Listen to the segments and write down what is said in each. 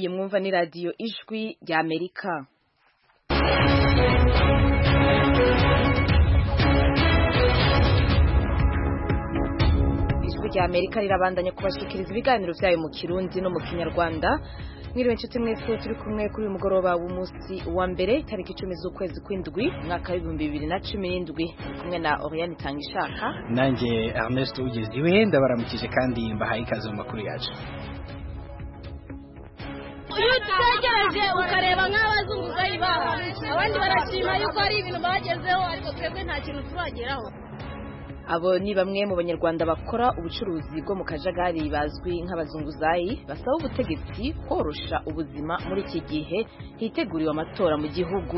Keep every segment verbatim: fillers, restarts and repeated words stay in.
iyi mwumva ni radio Ijwi rya Amerika. Ijwi rya Amerika rirabandanya kubashikiriza ibiganiro vyayo mu Kirundi no mu Kinyarwanda. Mwiriwe nshuti mwese turi kumwe kuri uyu mugoroba w'umunsi wa mbere tariki icumi z'ukwezi kw'indwi mwaka w'ibihumbi bibiri na cumi n'indwi kumwe na Oriane Tangishaka nanjye Ernest Ugeziwe ndabaramukije kandi mbahaye ikaze mu makuru yacu. Iyo utegereje ukareba nk'abazunguzayi babo abandi barashima yuko ari ibintu bagezeho ariko twebwe nta kintu turageraho. Abo ni bamwe mu banyarwanda bakora ubucuruzi bwo mu kajagari bazwi nk'abazunguzayi basaba ubutegetsi korosha ubuzima muri iki gihe hiteguriwe amatora mu gihugu.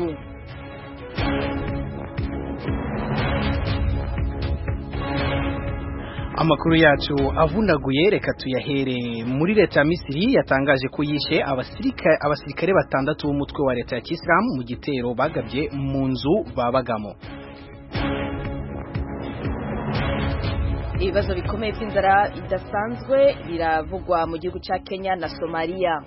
Amakuru yacu avunaguye reka tuyahere muri leta ya Misiri yatangaje ko yishe abasirikare abasirikare batandatu b'umutwe wa leta ya Kisilamu mu gitero bagabye mu nzu babagamo. Ibibazo bikomeye by'inzara idasanzwe biravugwa mu gihugu cya Kenya na Somalia.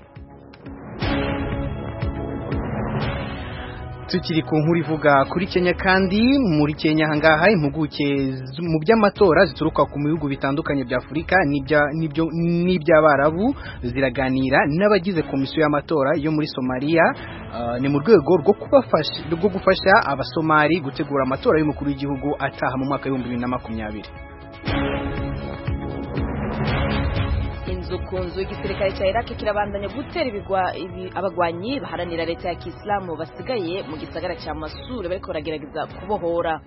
Tukiri ku nkuru ivuga kuri Kenya kandi muri Kenya hangaha impuguke mu by'amatora zituruka ku bihugu bitandukanye bya Afurika n'ibya nibyo n'iby'abarabu ziraganira n'abagize komisiyo y'amatora yo muri Somalia. Uh, ni mu rwego rwo kubafasha rwo gufasha abasomali gutegura amatora y'umukuru w'igihugu ataha mu mwaka w'ibihumbi bibiri na makumyabiri. Inzu kunzu igisirikare cya Iraq kirabandanya gutera ibigwa abagwanyi baharanira leta ya Kisilamu basigaye mu gisagara cya Mosul bariko baragerageza kubohora.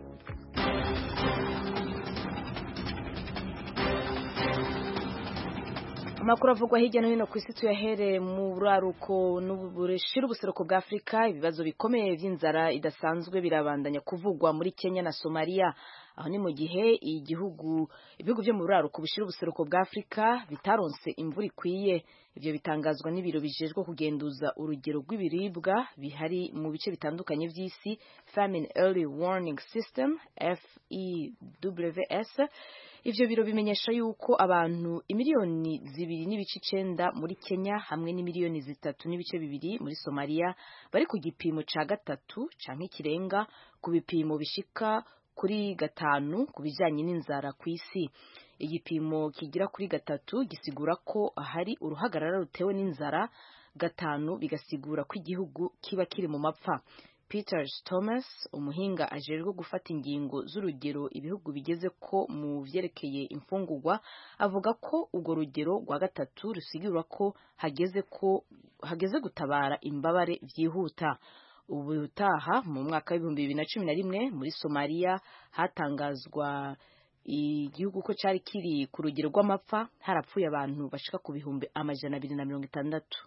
Amakuru avugwa hirya no hino ku isi tuyahere mu buraruko n'ubureshira ubuseruko bwa Afrika. Ibibazo bikomeye by'inzara idasanzwe birabandanya kuvugwa muri Kenya na Somalia. Aho ni mu gihe igihugu ibihugu byo mu buraruko bushira ubuseruko bwa Afrika bitaronse imvura ikwiye. Ivyo bitangazwa n'ibiro bijejwe kugenduza urugero rw'ibiribwa bihari mu bice bitandukanye by'isi, Famine Early Warning System F E W S. Ivyo biro bimenyesha yuko abantu imiliyoni zibiri n'ibice icenda muri Kenya hamwe n'imiliyoni zitatu n'ibice bibiri muri Somalia bari ku gipimo ca gatatu canke kirenga ku bipimo bishika kuri gatanu ku bijanye n'inzara ku isi. Igipimo kigira kuri gatatu gisigura ko hari uruhagarara rutewe n'inzara, gatanu bigasigura ko igihugu kiba kiri mu mapfa. Peter Thomas umuhinga ajerwe gufata ingingo z'urugero ibihugu bigeze ko mu vyerekeye imfungurwa avuga ko ugo rugero rwa gatatu rusigura ko hageze ko hageze gutabara imbabare vyihuta. Ubutaha mu mwaka w'ibihumbi bibiri na cumi na rimwe muri Somalia hatangazwa igihugu ko cari kiri ku rugero rw'amapfa harapfuye abantu bashika ku bihumbi amajana abiri na mirongo itandatu.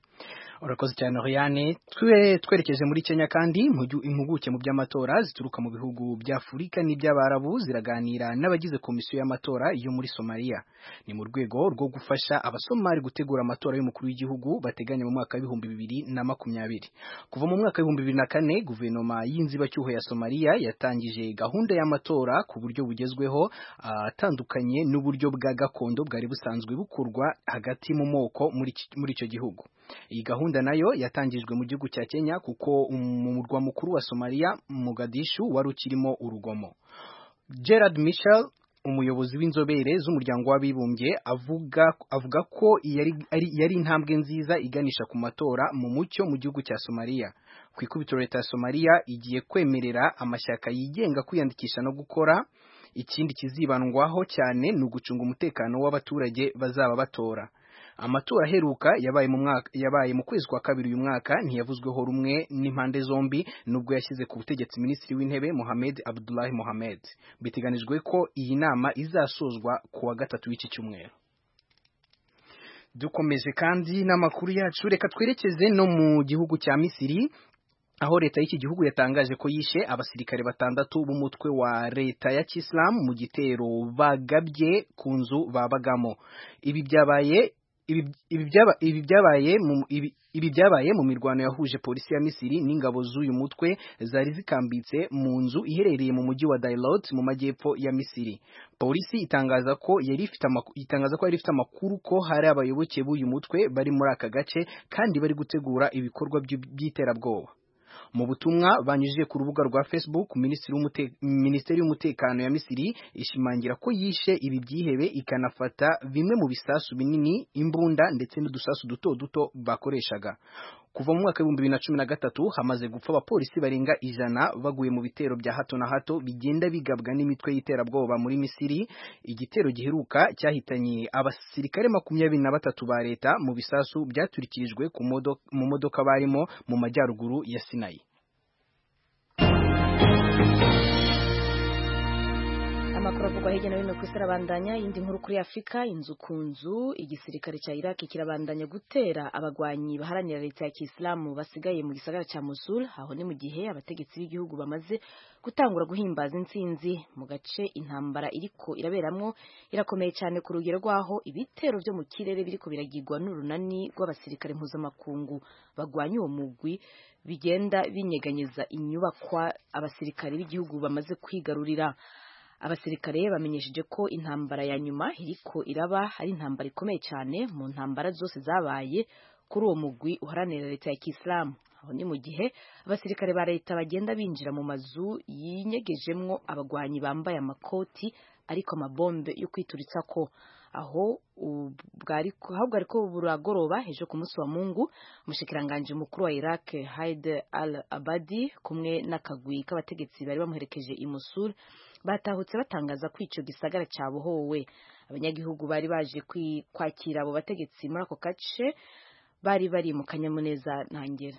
Urakoze cyane Oriane. Twe twerekeje muri Kenya kandi impuguke mu by'amatora zituruka mu bihugu bya Afurika n'iby'abarabu ziraganira n'abagize komisiyo y'amatora yo muri Somalia. Ni mu rwego rwo gufasha abasomali gutegura amatora y'umukuru w'igihugu bateganya mu mwaka w'ibihumbi bibiri na makumyabiri. Kuva mu mwaka w'ibihumbi bibiri na kane guverinoma y'inzibacyuho ya Somalia yatangije gahunda y'amatora ku buryo bugezweho atandukanye uh, n'uburyo bwa gakondo bwari busanzwe bukurwa hagati mu moko muri muri icyo gihugu. Iyi gahunda nayo yatangijwe mu gihugu cya Kenya kuko mu murwa mukuru wa Somalia Mogadishu wari ukirimo urugomo. Gerard Michel umuyobozi w'inzobere z'umuryango w'abibumbye avuga avuga ko yari yari intambwe nziza iganisha ku matora mu mucyo mu gihugu cya Somalia. Ku ikubitiro leta ya Somalia igiye kwemerera amashyaka yigenga kwiyandikisha no gukora. Ikindi kizibandwaho cyane ni ugucunga umutekano w'abaturage bazaba batora. Amatora aheruka yabaye mu mwaka yabaye mu kwezi kwa kabiri uyu mwaka ntiyavuzweho rumwe n'impande zombi nubwo yashyize ku butegetsi minisitiri w'intebe Mohamed Abdullahi Mohamed. Biteganijwe ko iyi nama izasozwa ku wa gatatu w'iki cyumweru. Dukomeje kandi n'amakuru yacu reka twerekeze no mu gihugu cya Misiri aho leta y'iki gihugu yatangaje ko yishe abasirikare batandatu b'umutwe wa leta ya Kisilamu mu gitero bagabye ku nzu babagamo. Ibi byabaye ibi byabaye mu ibi byabaye mu mirwano yahuje polisi ya Misiri n'ingabo z'uyu mutwe zari zikambitse mu nzu iherereye mu mujyi wa Dailot mu majyepfo ya Misiri. Polisi itangaza ko yari ifite itangaza ko yari ifite amakuru ko hari abayoboke b'uyu mutwe bari muri aka gace kandi bari gutegura ibikorwa by'iterabwoba. Mu butumwa banyujije ku rubuga rwa Facebook, Minisiteri y'Umutekano ya Misiri ishimangira ko yishe ibi byihebe ikanafata bimwe mu bisasu binini, imbunda ndetse n'udusasu duto duto bakoreshaga. Kuva mu mwaka w'ibihumbi bibiri na cumi na gatatu hamaze gupfa abapolisi barenga ijana baguye mu bitero bya hato na hato bigenda bigabwa n'imitwe y'iterabwoba muri Misiri. Igitero giheruka cyahitanye abasirikare makumyabiri na batatu ba leta mu bisasu byaturikirijwe ku modoka mu modoka barimo mu majyaruguru ya Sinai. Amakuru avugwa hirya no hino ku isi arabandanya. Indi nkuru kuri Afurika, inzu ku nzu, igisirikare cya Iraq kirabandanya gutera abagwanyi baharanira leta ya Kiislamu basigaye mu gisagara cya Mosul. Aho ni mu gihe abategetsi b'igihugu bamaze gutangura guhimbaza intsinzi mu gace intambara iriko iraberamwo irakomeye cyane ku rugero rwaho ibitero byo mu kirere biriko biragirwa n'urunani rw'abasirikare mpuzamakungu bagwanya uwo mugwi bigenda binyeganyeza inyubakwa abasirikare b'igihugu bamaze kwigarurira. Abasirikare bamenyesheje ko intambara ya nyuma iriko iraba ari intambara ikomeye cyane mu ntambara zose zabaye kuri uwo mugwi uharanira leta ya Kiislamu. Aho ni mu gihe abasirikare ba leta bagenda binjira mu mazu yinyegejemwo abagwanyi bambaye amakoti ariko amabombe yo kwituritsa ko aho bwariko aho bwariko buragoroba hejo ku munsi wa Mungu. Umushikiranganje mukuru wa Iraq Haider al-Abadi kumwe n'akagwi k'abategetsi bari bamuherekeje i Mosul batahutse batangaza ko ico gisagara cyabohowe. Abanyagihugu bari baje kwakira abo bategetsi muri ako gace bari bari mu kanyamuneza ntangere.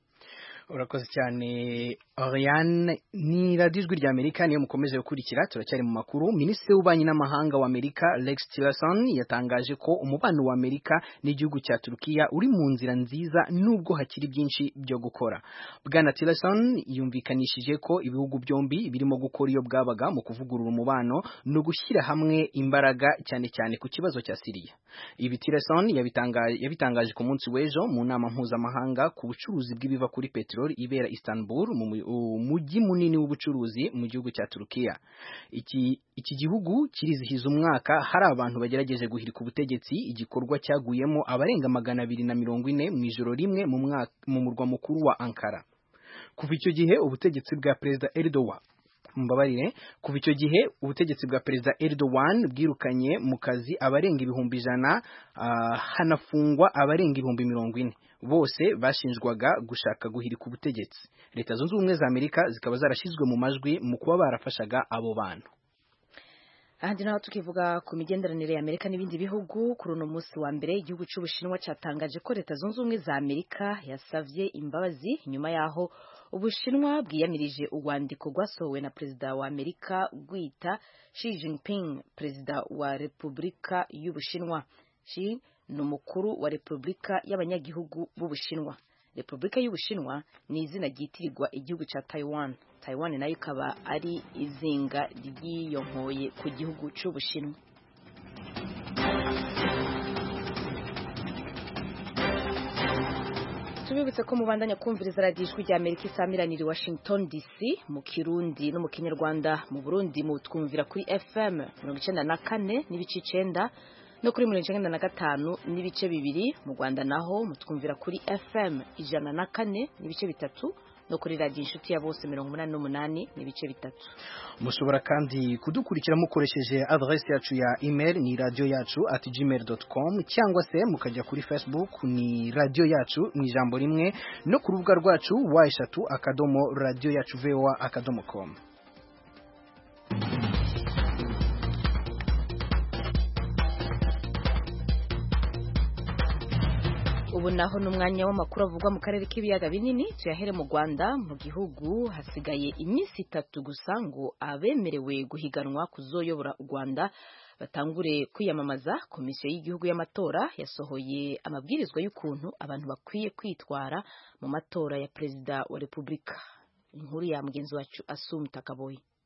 Urakoze cyane Oriane. Ni Radio Ijwi rya Amerika niyo mukomeje gukurikira. Turacyari mu makuru. Minisitiri w'ububanyi n'amahanga wa Amerika Rex Tillerson yatangaje ko umubano wa Amerika n'igihugu cya Turkiya uri mu nzira nziza nubwo hakiri byinshi byo gukora. Bwana Tillerson yumvikanishije ko ibihugu byombi birimo gukora iyo bwabaga mu kuvugurura umubano no gushyira hamwe imbaraga cyane cyane ku kibazo cya Syria. Ibi Tillerson yabitangaje yabitangaje ku munsi w'ejo mu nama mpuzamahanga ku bucuruzi bw'ibiva kuri petrol ibera Istanbul mu mujyi munini w'ubucuruzi mu gihugu cya Turkiya. Iki iki gihugu kirizihiza umwaka hari abantu bagerageje guhirika ubutegetsi, igikorwa cyaguyemo abarenga magana abiri na mirongo ine mu ijoro rimwe mu mwaka mu murwa mukuru wa Ankara. Kuva icyo gihe ubutegetsi bwa Perezida Erdogan Mbabarire kuva icyo gihe ubutegetsi bwa Perezida Erdogan bwirukanye mu kazi abarenga ibihumbi ijana, uh, hanafungwa abarenga ibihumbi mirongo ine. Bose bashinjwaga gushaka guhirika ubutegetsi. Leta Zunze Ubumwe za Amerika zikaba zarashyizwe mu majwi mu kuba barafashaga abo bantu. Ahandi naho tukivuga ku migenderanire ya Amerika n'ibindi bihugu, kuri uno munsi wa mbere igihugu cy'Ubushinwa cyatangaje ko Leta Zunze Ubumwe za Amerika yasavye imbabazi nyuma yaho Ubushinwa bwiyamirije urwandiko rwasohowe na Perezida wa Amerika rwita Xi Jinping Perezida wa Repubulika y'Ubushinwa. Xi ni umukuru wa Repubulika y'abanyagihugu b'Ubushinwa. Repubulika y'Ubushinwa ni izina ryitirirwa igihugu cya Taiwan. Taiwan nayo ikaba ari izinga ryiyonkoye ku gihugu cy'Ubushinwa. Tubibutse ko mubandanya kumviriza Radio Ijwi rya Amerika isamiraniye Washington D C mu Kirundi no mu Kinyarwanda. Mu Burundi mu twumvira kuri F M mirongo icenda na kane n'ibice icenda no kuri mirongo icenda na gatanu n'ibice bibiri. Mu Rwanda naho mutwumvira kuri F M ijana na kane n'ibice bitatu no kuri Radio Inshuti ya Bose mirongo umunani n'umunani n'ibice bitatu. Mushobora kandi kudukurikira mukoresheje adresse yacu ya email ni radio yacu at gmail dot com cyangwa se mukajya kuri Facebook ni radio yacu mu ijambo rimwe no ku rubuga rwacu wa eshatu akadomo radio yacu voa akadomo com. Ubu naho n'umwanya w'amakuru avugwa mu karere k'ibiyaga binini. Tuyahere mu Rwanda. Mu gihugu hasigaye iminsi itatu gusa ngo abemerewe guhiganwa kuzoyobora u Rwanda batangure kwiyamamaza. Komisiyo y'igihugu y'amatora yasohoye amabwirizwa y'ukuntu abantu bakwiye kwitwara mu matora ya Perezida wa Repubulika. Inkuru ya mugenzi wacu Asumta Kaboyi.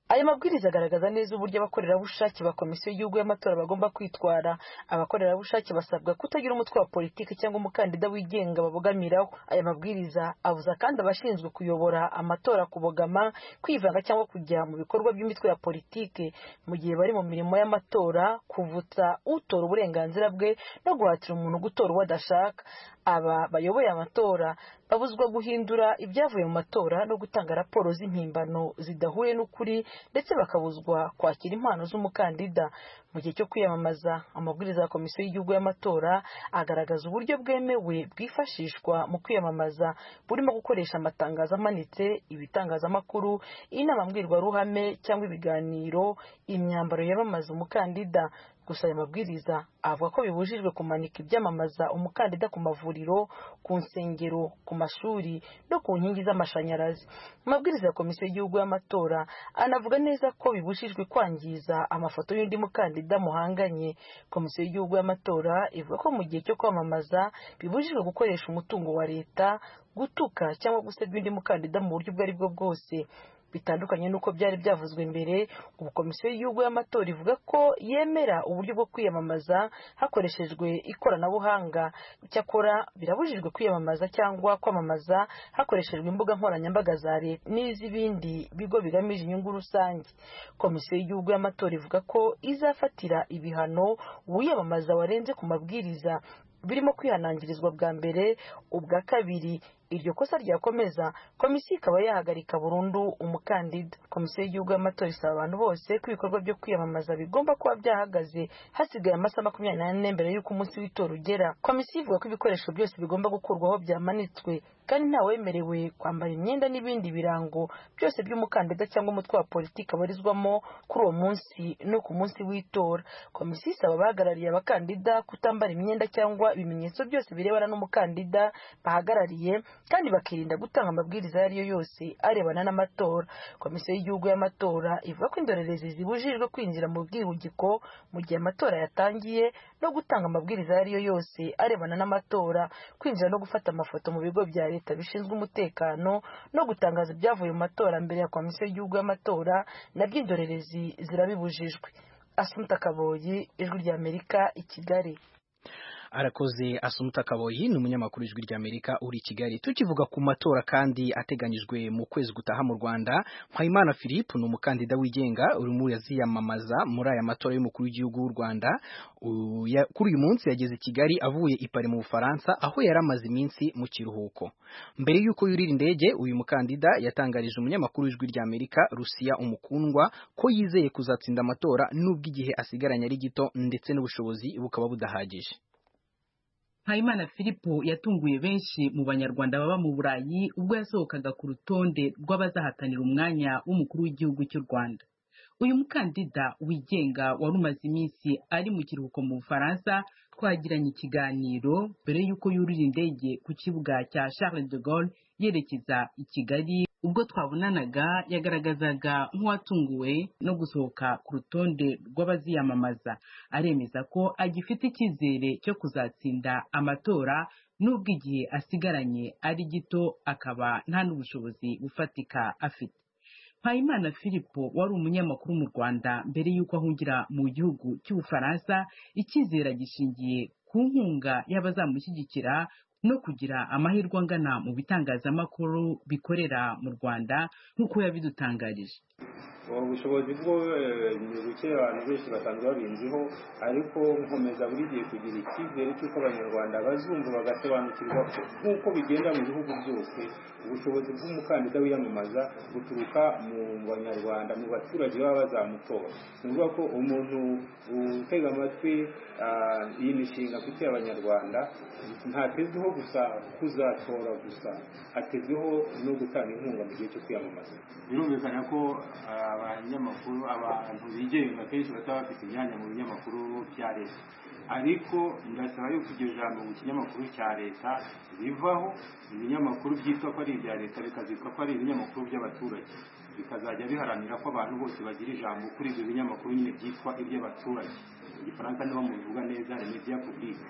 Aya mabwiriza agaragaza neza uburyo abakorerabushake ba komisiyo y'igihugu y'amatora bagomba kwitwara. Abakorerabushake basabwa kutagira umutwe wa politiki cyangwa umukandida wigenga babogamiraho. Aya mabwiriza abuza kandi abashinzwe kuyobora amatora kubogama, kwivanga cyangwa kujya mu bikorwa by'imitwe ya politiki mu gihe bari mu mirimo y'amatora, kuvutsa utora uburenganzira bwe no guhatira umuntu gutora uwo adashaka. Aba bayoboye amatora babuzwa guhindura ibyavuye mu matora no gutanga raporo z'impimbano zidahuye n'ukuri, ndetse bakabuzwa kwakira impano z'umukandida. Mu gihe cyo kwiyamamaza, amabwiriza ya komisiyo y'igihugu y'amatora agaragaza uburyo bwemewe bwifashishwa mu kwiyamamaza, burimo gukoresha amatangazo amanitse, ibitangazamakuru, inama mbwirwaruhame cyangwa ibiganiro, imyambaro yamamaza umukandida. Gusa aya mabwiriza avuga ko bibujijwe kumanika ibyamamaza umukandida ku mavuriro, ku nsengero, ku mashuri no ku nkingi z'amashanyarazi. Amabwiriza ya komisiyo y'igihugu y'amatora anavuga neza ko bibujijwe kwangiza amafoto y'undi mukandida muhanganye. Komisiyo y'igihugu y'amatora ivuga ko mu gihe cyo kwamamaza bibujijwe gukoresha umutungo wa leta, gutuka cyangwa gusebya undi mukandida mu buryo ubwo ari bwo bwose. Bitandukanye nuko byari byavuzwe mbere, ubu komisiyo y'igihugu y'amatora ivuga ko yemera uburyo bwo kwiyamamaza hakoreshejwe ikoranabuhanga. Cyakora birabujijwe kwiyamamaza cyangwa kwamamaza hakoreshejwe imbuga nkoranyambaga za leta n'iz'ibindi bigo bigamije inyungu rusange. Komisiyo y'igihugu y'amatora ivuga ko izafatira ibihano uwiyamamaza warenze ku mabwiriza, birimo kwihanangirizwa bwa mbere, ubwa kabiri iryo kosa ryakomeza, komisiyo ikaba yahagarika burundu umukandida. Komisiyo y'igihugu y'amatora isaba abantu bose ko ibikorwa byo kwiyamamaza bigomba kuba byahagaze hasigaye amasaha makumyabiri n'ane mbere y'uko umunsi w'itora ugera. Komisiyo ivuga ko ibikoresho byose bigomba gukurwaho byamanitswe, kandi ntawemerewe kwambara imyenda n'ibindi birango byose by'umukandida cyangwa umutwe wa politiki abarizwamo kuri uwo munsi no ku munsi w'itora. Komisiyo isaba abahagarariye abakandida kutambara imyenda cyangwa ibimenyetso byose birebana n'umukandida bahagarariye, kandi bakirinda gutanga amabwiriza ayo ari yo yose arebana n'amatora. Komisiyo y'igihugu y'amatora ivuga ko indorerezi zibujijwe kwinjira mu bwihugiko mu gihe amatora yatangiye, no gutanga amabwiriza ayo ari yo yose arebana n'amatora, kwinjira no gufata amafoto mu bigo bya leta bishinzwe umutekano, no gutangaza ibyavuye mu matora mbere ya komisiyo y'igihugu y'amatora, nabyo indorerezi zirabibujijwe. Asumta Kaboyi, Ijwi ry'Amerika, i Kigali. Arakoze Asumta Kaboyi, ni umunyamakuru w'Ijwi ry'Amerika uri i Kigali. Tukivuga ku matora kandi ateganyijwe mu kwezi gutaha mu Rwanda, Mpayimana Philippe ni umukandida wigenga urimo yaziyamamaza muri aya matora y'umukuru w'igihugu w'u Rwanda. Kuri uyu munsi yageze i Kigali avuye i Paris mu Bufaransa, aho yari amaze iminsi mu kiruhuko. Mbere y'uko yurira indege, uyu mukandida yatangarije umunyamakuru w'Ijwi ry'Amerika Rusiya Umukundwa ko yizeye kuzatsinda amatora nubwo igihe asigaranye ari gito ndetse n'ubushobozi bukaba budahagije. Mpayimana Philippe yatunguye benshi mu banyarwanda baba mu Burayi ubwo yasohokaga ku rutonde rw'abazahatanira umwanya w'umukuru w'igihugu cy'u Rwanda. Uyu mukandida wigenga wari umaze iminsi ari mu kiruhuko mu Bufaransa, twagiranye ikiganiro mbere y'uko yurira indege ku kibuga cya Charles de Gaulle yerekeza i Kigali. Ubwo twabonanaga yagaragazaga nk'uwatunguwe no gusohoka ku rutonde rw'abaziyamamaza, aremeza ko agifite icyizere cyo kuzatsinda amatora nubwo igihe asigaranye ari gito, akaba nta n'ubushobozi bufatika afite. Mpayimana Philippe wari umunyamakuru mu Rwanda mbere y'uko ahungira mu gihugu cy'Ubufaransa, icyizere gishingiye ku nkunga y'abazamushyigikira no kugira amahirwe angana mu bitangazamakuru bikorera mu Rwanda nk'uko yabidutangarije. Ubushobozi bwo ni buke, abantu benshi basanzwe babinziho, ariko nkomeza buri gihe kugira icyizere cy'uko abanyarwanda bazumva bagasobanukirwa nk'uko bigenda mu bihugu byose. Ubushobozi bw'umukandida wiyamamaza buturuka mu banyarwanda, mu baturage baba bazamutora. Ni ukuvuga ko umuntu utega amatwi iyi mishinga afitiye abanyarwanda ntatezweho gusa kuzatora gusa, atezweho no gutanga inkunga mu gihe cyo kwiyamamaza. Birumvikana ko abanyamakuru, abantu bigenga kenshi bataba bafite imyanya mu binyamakuru bya leta, ariko ndasaba yuko iryo jambo mu kinyamakuru cya leta bivaho, ibinyamakuru byitwa ko ari ibya leta bikazitwa ko ari ibinyamakuru by'abaturage, bikazajya biharanira ko abantu bose bagira ijambo kuri ibyo binyamakuru nyine byitwa iby'abaturage. Mu Gifaransa niho mubivuga neza, les médias publics.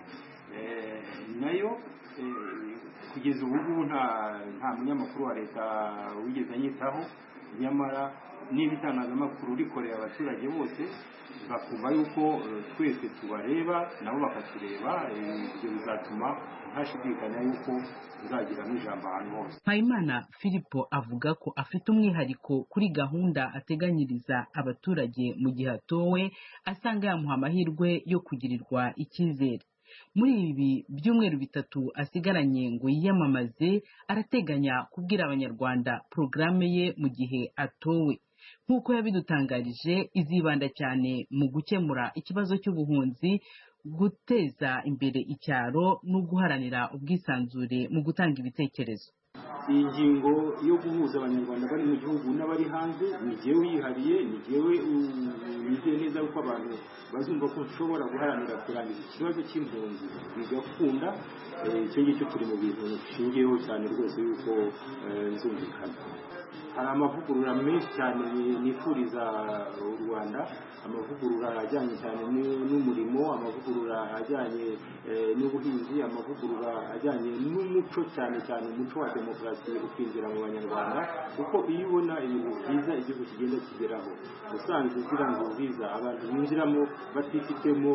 Nayo kugeza ubu ngubu nta nta munyamakuru wa leta wigeze anyitaho, nyamara niba itangazamakuru rikorera abaturage bose bakumva yuko twese tubareba nabo bakatureba, ibyo bizatuma ntashidikanya yuko uzagira n'ijambo ahantu hose. Mpayimana Philipo avuga ko afite umwihariko kuri gahunda ateganyiriza abaturage mu gihe atowe, asanga yamuha amahirwe yo kugirirwa icyizere. Muri ibi byumweru bitatu asigaranye ngo yiyamamaze, arateganya kubwira abanyarwanda porogaramu ye mu gihe atowe. Nk'uko yabidutangarije, izibanda cyane mu gukemura ikibazo cy'ubuhunzi, guteza imbere icyaro no guharanira ubwisanzure mu gutanga ibitekerezo. Iyi ngingo yo guhuza abanyarwanda bari mu gihugu n'abari hanze ni jyewe uyihariye, ni jyewe wizeye neza ko abantu bazumva ko nshobora guharanira kurangiza ikibazo cy'impunzi bigakunda. Icyo ngicyo turi mu bintu bishingiyeho cyane rwose yuko nzumvikana. Hari amavugurura menshi cyane nifuriza u Rwanda, amavugurura ajyanye cyane n'umurimo, amavugurura ajyanye n'ubuhinzi, amavugurura ajyanye n'umuco, cyane cyane umuco wa demokarasi ukwinjira mu banyarwanda, kuko iyo ubona ibintu byiza igihugu kigenda kigeraho, usanzwe zira nziza abantu binjiramo batifitemo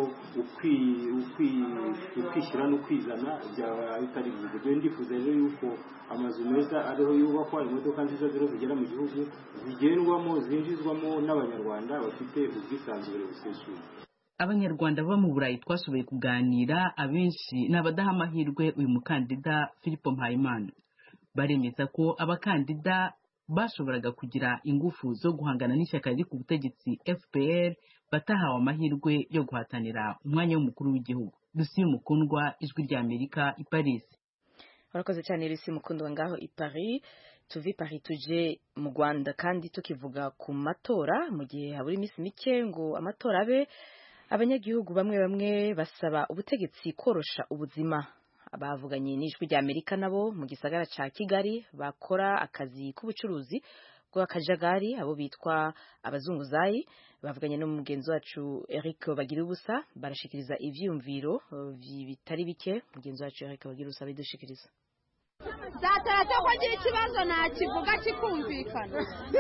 ukwishyira no kwizana, byaba bitari byiza. Rero ndifuza rero yuko amazu meza ariho yubakwa, imodoka nziza ziriho zigera mu gihugu zigendwamo zinjizwamo n'abanyarwanda bafite ubwisanzure busesuye. Abanyarwanda baba mu Burayi twasubiye kuganira, abenshi ni abadaha amahirwe uyu mukandida Philipo Mpayimana. Baremeza ko abakandida bashoboraga kugira ingufu zo guhangana n'ishyaka riri ku butegetsi F P R batahawe amahirwe yo guhatanira umwanya w'umukuru w'igihugu. Lucie Mukundwa, Ijwi rya Amerika, i Paris. Urakoze cyane Lucie Mukundwa ngaho i Paris. Tuvi Paris tuje mu Rwanda kandi tukivuga ku matora mu gihe habura iminsi mike ngo amatora abe. Abanyagihugu bamwe bamwe basaba ubutegetsi korosha ubuzima. Abavuganye n'Ijwi rya Amerika nabo mu gisagara ca Kigali bakora akazi k'ubucuruzi bw'akajagari, abo bitwa abazunguzayi, bavuganye no mugenzi wacu Eric Bagirubusa, barashikiriza ivyumviro bitari bike. Mugenzi wacu Eric Bagirubusa bidushikiriza. Zatara cyo kwagira ikibazo nakivuga kikumvikana.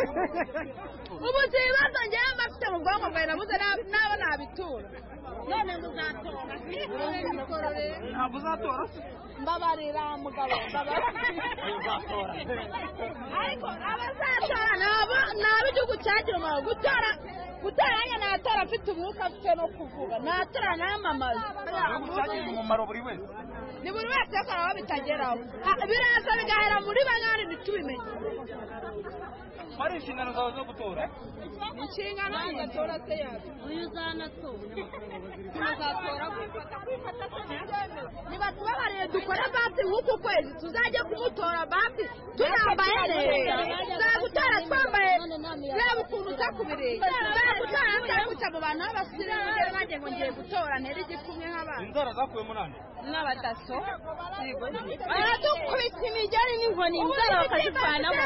Ubu zibazo ngiye mbafite mu bwonko bwawe nabuze nabo nabitura. None muzatora. Ntabwo uzatora. Mbabarira mugabo, mbabarira. Ariko abazatora nabo nabo igihugu cyagira mu gutora. Gutora anya natora afite umwuka afite no kuvuga. Natora namamaza. Gucagira umumaro buri wese. Ni buri wese akora bitageraho. Biraza bigahera muri bangana ntitubimenye. Hari inshingano zawe zo gutora? Inshingano y'atora se yacu. Uyu uzanatora. Tuzatora niba tubabariye dukora basi nk'uku kwezi tuzajya kumutora basi tunambaye neza. Tuzagutora twambaye reba ukuntu uza kubireba. Tuzagutora tuzaguca mu bantu b'abasirimu rero nanjye ngo ngiye gutora ntera igikumwe nk'abandi. Inzara zakuwe munani. N'abadaso baradukubita imigeri n'inkoni inzara bakazivanamo.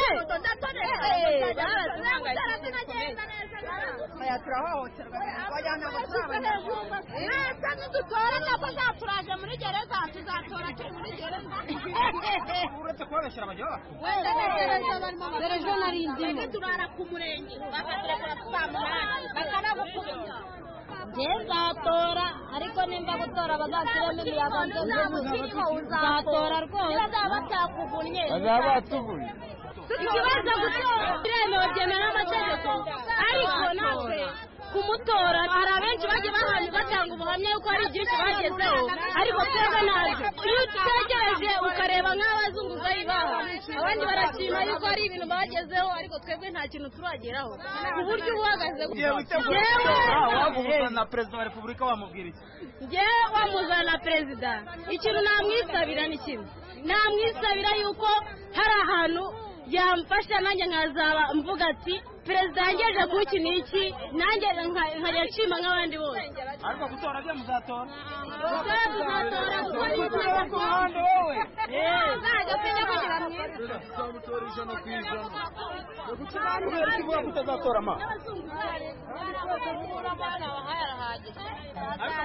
Aya turahohoterwa wajyana ngo turabanyarwanda. Nasa nidutora nako zaturaje muri gereza tuzatora turi muri gereza. Uretse kubabeshyira abajya dore ejo narindimo turara ku murenge bakatureka saa munani bakanagukubita. Nzatora ariko nimba gutora bazashyiramo imiyaga uzatora rwose bazaba batakuvunnye bazaba batuvuye. Ikibazo gutora biremewe byemewe n'amategeko, ariko natwe kumutora hari abenshi bagiye bahamya batanga ubuhamya yuko hari byinshi bagezeho, ariko twebwe ntabyo. Iyo utegereje ukareba nk'abazunguzayi baha abandi barashima yuko hari ibintu bagezeho, ariko twebwe nta kintu turageraho ku buryo uhagaze. Wamuzana na perezida wa repubulika wamubwira iki? Njyewe wamuzana na perezida ikintu namwisabira ni kimwe, namwisabira yuko hari ahantu yamfasha nanjye nkazaba mvuga ati perezida yangejeje kuri iki n'iki, nanjye nkajya nshima nk'abandi bose. Ariko gutora byo muzatora? Tuzatora tuzatora ku ruhande wowe. Nzajya kujya kugira mwiza. Tuzatora ijana ku ijana. Kubera iki uvuga ko utazatora ma?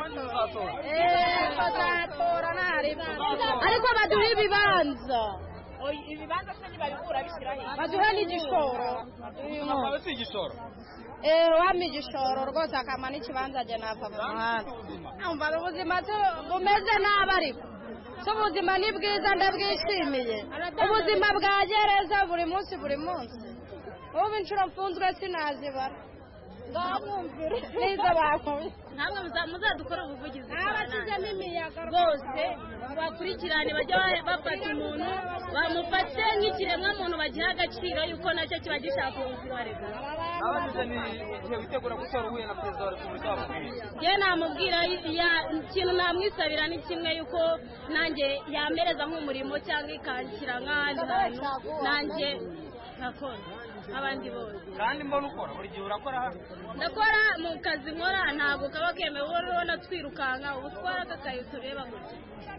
Ariko bazatora ntarimo. Ariko baduha ibibanza. ibibanza se ntibabikura bishyiraho baduha n'igishoro ntabwo si igishoro eh wampa igishoro rwose akama n'ikibanza jye napfa mu muhanda numva ubuzima bumeze nabi ariko so ubuzima ni bwiza ndabwishimiye ubuzima bwa gereza buri munsi buri munsi ubu inshuro mfunzwe sinazibara ndamwumvira neza bakoze namwe muzadukora ubuvugizi abashizemo imiyaga rwose bakurikirane bajya bafata umuntu bamufate nk'ikiremwa muntu bagiha agaciro yuko nacyo kiba gishaka ubuzima reka abashyize ni igihe witegura gutora uhuye na perezida wa repubulika wamubwira njye namubwira ikintu namwisabira ni kimwe yuko nanjye yamereza nk'umurimo cyangwa ikanshyira nk'ahandi hantu nanjye nakora abandi bose kandi mbona ukora buri gihe urakora hano ndakora mu kazi nkora ntabwo kaba kemewe urabona twirukanka ubu twara akakayi tureba gutya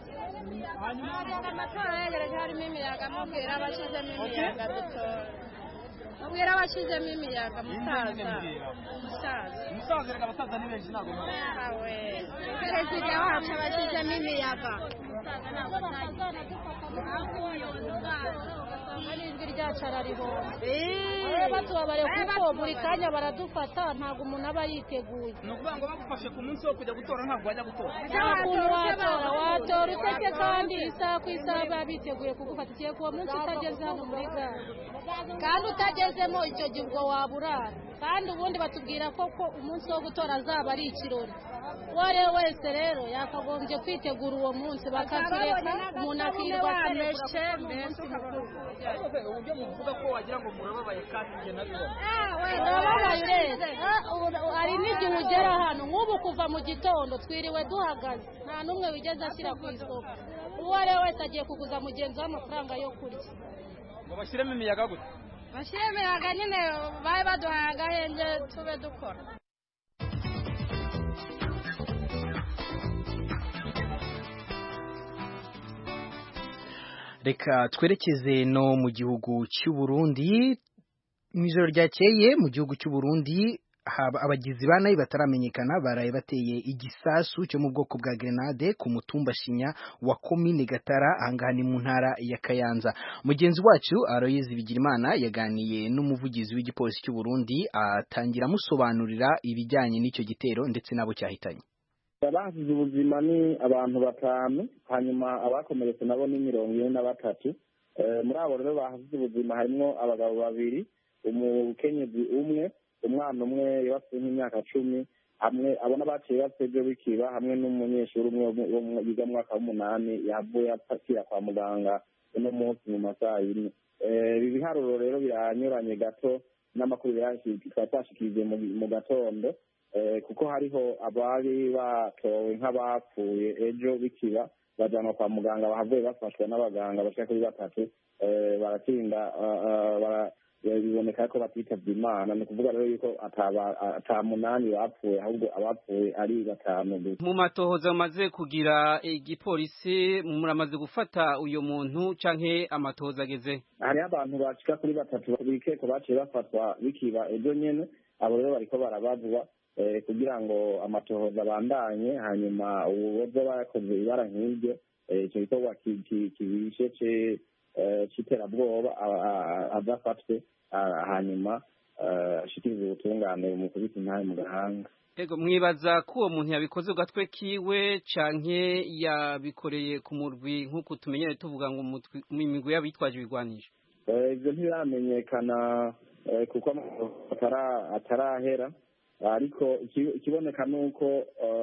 amatora yegereje harimo imiyaga mubwira abashyizemo imiyaga dutora mubwira abashyizemo imiyaga musaza musaza umusaza reka abasaza ni benshi ntabwo yawe perezida wacu abashyizemo imiyaga n'ijwi ryacu araribona batubabare kuko buri kanya baradufata ntabwo umuntu aba yiteguye ni ukuvuga ngo bagufashe ku munsi wo kujya gutora ntabwo wajya gutora nta kuntu watora watora uteke kandi isaha ku isaha baba biteguye kugufata igihe kuwa munsi utageze hano muri gare kandi utagezemo icyo gihe ubwo waburara kandi ubundi batubwira ko ko umunsi wo gutora azaba ari ikirori uwo ari we wese rero yakagombye kwitegura uwo munsi bakakireka umuntu akirirwa akameshe mbese uburyo muvuga ko wagira ngo murababaye kandi njye nabibona ndababaye ureze hari n'igihe ugera hano nk'ubu kuva mu gitondo twiriwe duhagaze nta n'umwe wigeze ashyira ku isoko uwo ari we wese agiye kuguza mugenzi w'amafaranga yo kurya ngo bashyiremo imiyaga gute bashyiremo imiyaga nyine babe baduhaye agahenge tube dukora reka twerekeze no mu gihugu cy'u Burundi mu ijoro ryakeye mu gihugu cy'u Burundi abagizi ba nabi bataramenyekana baraye bateye igisasu cyo mu bwoko bwa grenade ku mutumba Shinya wa komine Gatara ahangana mu ntara ya Kayanza. Mugenzi wacu Aloyizi Bigirimana yaganiye n'umuvugizi w'igipolisi cy'u Burundi atangira amusobanurira ibijyanye n'icyo gitero ndetse nabo cyahitanye. Abahasize ubuzima ni abantu batanu hanyuma abakomeretse nabo ni mirongo ine na batatu. Muri abo rero bahasize ubuzima harimo abagabo babiri, umukenyezi umwe, umwana umwe yabafite nk'imyaka cumi, hamwe abona baciye bapfebyo bikiba hamwe n'umunyeshuri umwe yiga mu mwaka w'umunani yavuye apakira kwa muganga uno munsi mu masaha yine. Ibi biharuro rero biranyuranye gato n'amakuru twashikirije mu gatondo kuko hariho abari batowe nk'abapfuye ejo bikiba bajyanwa kwa muganga bahavuye bafashwa n'abaganga bashika kuri batatu baratinda biboneka ko batitavye Imana. Ni kuvuga rero yuko ata munani bapfuye ahubwo abapfuye ari batanu gusa. Mu matohoza maze kugira igipolisi muramaze gufata uyo muntu canke amatohoza ageze? Hari abantu bashika kuri batatu bikeko baciye bafatwa bikiba ejo nyene, abo rero bariko barabazwa kugira ngo amatohoza abandanye, hanyuma uwoza bakoze ibara nk'iryo icyo gikorwa kibishe c'iterabwoba azafatwe hanyuma ashikiriza ubutungane mu kubita intahe mu gahanga. Ego mwibaza ko uwo muntu yabikoze ugatwe kiwe canke yabikoreye ku murwi nk'uko tumenyere tuvuga ngo mu migwi y'abitwaje ibigwanisho? Ivyo ntibiramenyekana kuko atarahera, ariko ikiboneka nuko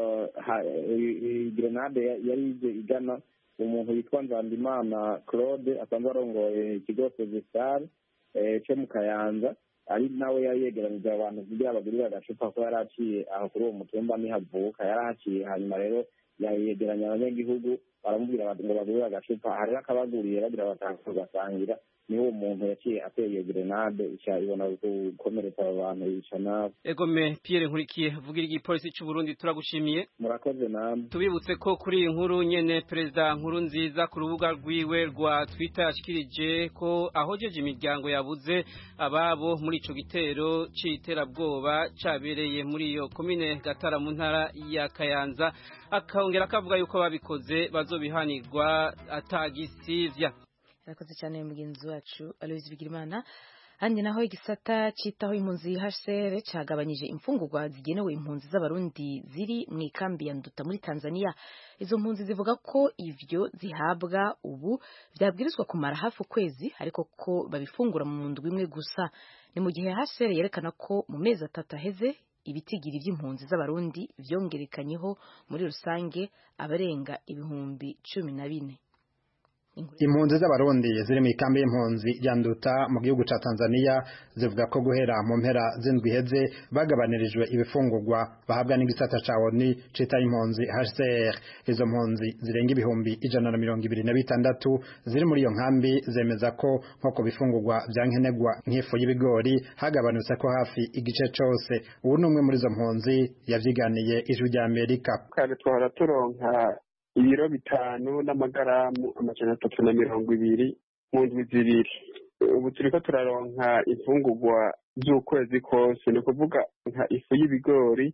grenade yari ije igana umuntu witwa Nzandimana Claude asanzwe arongoye ikigo Sevistar cyo mu Kayanza, ari nawe yari yegeranije abantu kugira bagurira agacupa ko yari aciye aho kuri uwo mutumba nihavuka yari ahaciye, hanyuma rero yegeranya abanyagihugu baramubwira ngo bagurire agacupa, hari akabaguriye bagira batanga basangira, niho uwo muntu yaciye ateye grenade ica ibona gukomeretsa abo bantu yica nabo. Egome Pierre Nkurikiye vugira igipolisi cy'u Burundi turagushimiye. Murakoze namwe. Tubibutse ko kuri iyi nkuru nyene Perezida Nkurunziza ku rubuga rwiwe rwa Twitter yashikirije ko ahojeje imiryango yabuze ababo muri ico gitero c'iterabwoba cabereye muri iyo komine Gatara mu ntara ya Kayanza, akongera akavuga yuko babikoze bazobihanirwa atagisivya. Urakoze cyane mugenzi wacu Aloys Bigirimana. Handi naho igisata citaho impunzi H C R cagabanyije imfungurwa zigenewe impunzi z'abarundi ziri mu ikambi ya Nduta muri Tanzania. Izo mpunzi zivuga ko ivyo zihabwa ubu vyabwirizwa kumara hafi ukwezi ariko ko babifungura mu ndwi imwe gusa. Ni mu gihe H C R yerekana ko mu mezi atatu aheze ibitigiri vy'impunzi z'abarundi vyongerekanyeho muri rusange abarenga ibihumbi cumi na bine. Impunzi z'abarundi ziri mu ikambi y'impunzi ya Nduta mu gihugu ca Tanzania zivuga ko guhera mu mpera z'indwi heze bagabanirijwe ibifungurwa bahabwa n'igisata ca O N U cita impunzi H C R. Izo mpunzi zirenga ibihumbi ijana na mirongo ibiri na bitandatu ziri muri iyo nkambi zemeza ko nko ku bifungurwa vyankenegwa nk'ifu y'ibigori hagabanutse ko hafi igice cose. Ubu numwe muri izo mpunzi yavyiganiye Ijwi rya Amerika. Kandi twahora turonka ibiro bitanu n'amagaramu amajana atatu na mirongo ibiri mu ndwi zibiri. Ubu turiko turaronka imfungurwa z'ukwezi kose, ni ukuvuga nka ifu y'ibigori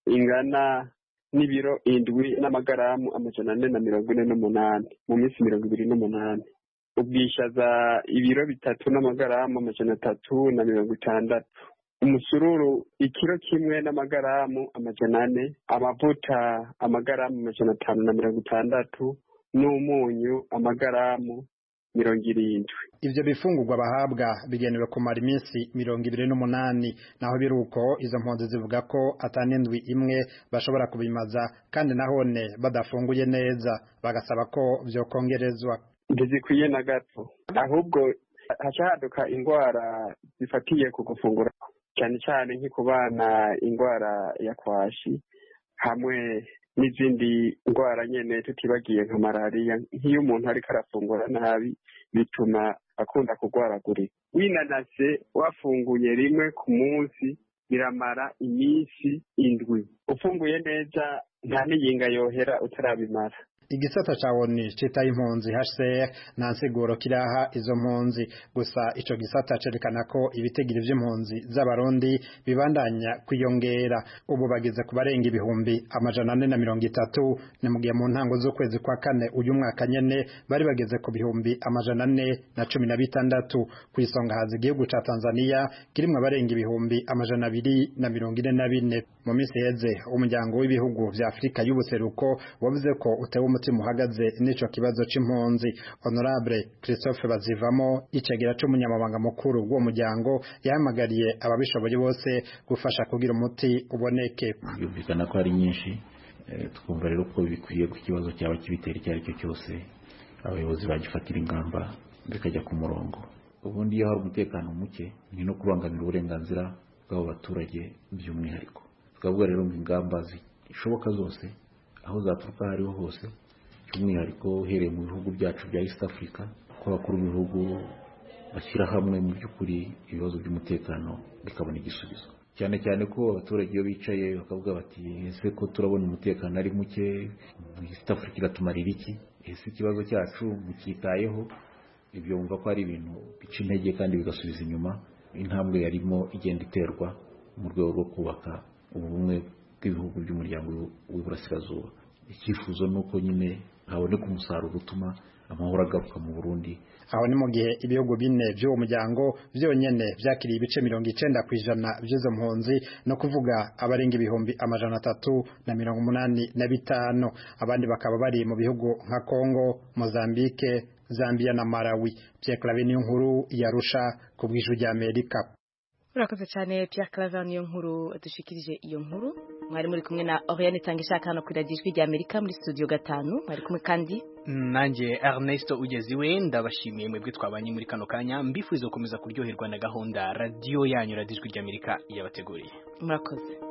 ingana n'ibiro indwi n'amagaramu amajana ane na mirongo ine n'umunani mu minsi mirongo ibiri n'umunani. Ubwishaza ibiro bitatu n'amagaramu amajana atatu na mirongo itandatu. Umusururu ikiro kimwe n'amagaramu amajana ane, amavuta amagaramu amajana atanu na mirongo itandatu, n'umunyu amagaramu mirongo irindwi. Ivyo bifungurwa bahabwa bigenewe kumara iminsi mirongo ibiri n'umunani. Naho biruko izo mpunzi zivuga ko atanindwi imwe bashobora kubimaza kandi nahone badafunguye neza, bagasaba ko vyokongerezwa. Ntizikwiye na gato, ahubwo haca haduka ingwara zifatiye ku gufungura, cyane cyane nk'ku bana ingwara ya kwashi hamwe n'izindi ngwara nyene tutibagiye nka malariya. Nk'iyo umuntu ariko arafungura nabi bituma akunda kugwaragurika. Winanase wafunguye rimwe ku munsi biramara iminsi indwi. Ufunguye neza nta n'iyinga yohera utarabimara. Igisata ca O N U cita impunzi H C R nta nsiguro kiraha izo mpunzi, gusa ico gisata cerekana ko ibitegiro vy'impunzi z'abarundi bibandanya kwiyongera. Ubu bageze ku barenga ibihumbi amajana ane na mirongo itatu, ni mu gihe mu ntango z'ukwezi kwa kane uyu mwaka nyene bari bageze ku bihumbi amajana ane na cumi na bitandatu. Kw'isonga haza igihugu ca Tanzania kirimwo abarenga ibihumbi amajana abiri na mirongo ine na bine. Mu minsi heze umuryango w'ibihugu vya Afrika y'ubuseruko wavuze ko utewe umutima uhagaze n'ico kibazo c'impunzi. Honorable Christophe Bazivamo icegera c'umunyamabanga mukuru w'uwo muryango yahamagariye ababishoboye bose gufasha kugira umuti uboneke. Yumvikana ko ari nyinshi, twumva rero ko bikwiye ku kibazo cyaba kibitera icyo ari cyo cyose abayobozi bagifatira ingamba bikajya ku murongo. Ubundi iyo hari umutekano muke ni no kubangamira uburenganzira bw'abo baturage by'umwihariko. Tukavuga rero ngo ingamba zishoboka zose aho zaturuka hariho hose, by'umwihariko uhereye mu bihugu byacu bya East Africa, ko abakuru b'ibihugu bashyira hamwe mu by'ukuri ibibazo by'umutekano bikabona igisubizo. Cyane cyane ko abaturage iyo bicaye bakavuga bati ese ko turabona umutekano ari muke, East Africa iratumarira iki? Ese ikibazo cyacu mukitayeho? Ibyo wumva ko ari ibintu bica intege kandi bigasubiza inyuma intambwe yarimo igenda iterwa mu rwego rwo kubaka ubumwe bw'ibihugu by'umuryango w'iburasirazuba. Icyifuzo nuko nyine haboneka umusaruro utuma amahoro agaruka mu Burundi. Aho ni mu gihe ibihugu bine by'uwo muryango byonyene vyakiriye ibice mirongo icenda kw'ijana by'izo mpunzi, no kuvuga abarenga ibihumbi amajana atatu na mirongo umunani na bitanu. Abandi bakaba bari mu bihugu nka Congo, Mozambique, Zambia na Malawi. Pierre Claver niyo nkuru yarusha ku bw'Ijwi rya Amerika. Urakoze cyane Pierre Claver niyo nkuru dushikirije iyo nkuru. Mwari muri kumwe na Oriane Tangishaka hano kuri Radio Ijwi rya Amerika muri studio gatanu. Mwari kumwe kandi nanjye Ernesto Ugeziwe. Ndabashimiye mwebwe twabanye muri kano kanya, mbifuza gukomeza kuryoherwa na gahunda radio yanyu Radio Ijwi rya Amerika yabateguriye. Murakoze.